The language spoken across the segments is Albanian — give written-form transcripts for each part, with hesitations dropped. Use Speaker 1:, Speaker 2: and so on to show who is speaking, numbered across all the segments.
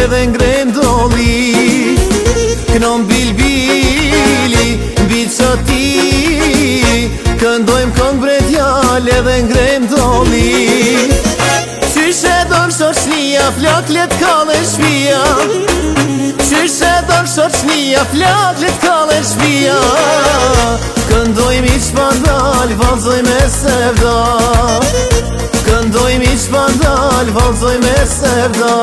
Speaker 1: edhe ngrem doli. Knon bilbili, mbi qati, këndojmë këngë bretjal edhe ngrem doli. Qyshe don shoqnia, flaklet kallë shpia. Qyshe don shoqnia, flaklet kallë shpia. Këndojmë i shpandal, valzojmë e sevda. Këndojmë i shpandal, valzojmë e sevda.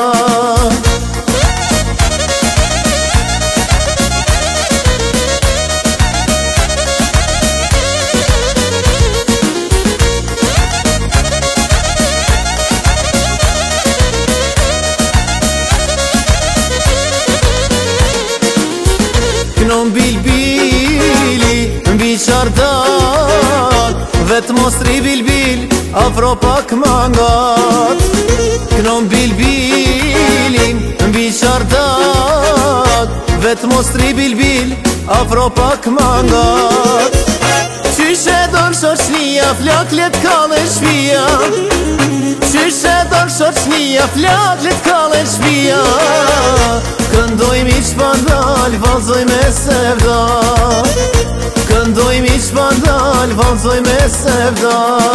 Speaker 1: Knon bilbili, mbi qardak, vet mostri bilbil, afro pak mangat. Knon bilbili, mbi qardak, vet mostri bilbil, afro pak mangat. Qyshe don shoqnia, flaklet kallë shpia. Qyshe don shoqnia, flaklet kallë shpia. Këndojmë i shpandal, valzojmë e sevda. Këndojmë i shpandal, valzojmë e sevda.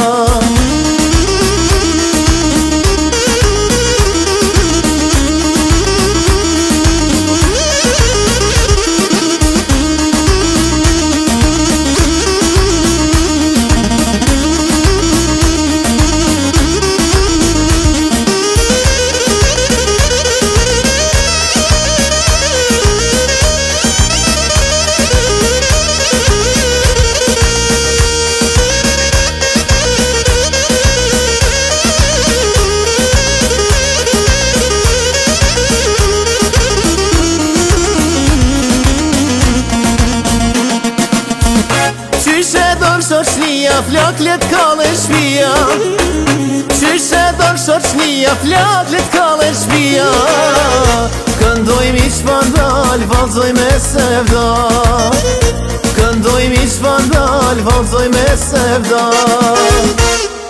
Speaker 1: Shoqnia, flaklet kallë shpia. Qyshe don shoqnia, flaklet kallë shpia. Këndojmë i shpandal, valzojmë e sevda. Këndojmë i shpandal, valzojmë e sevda.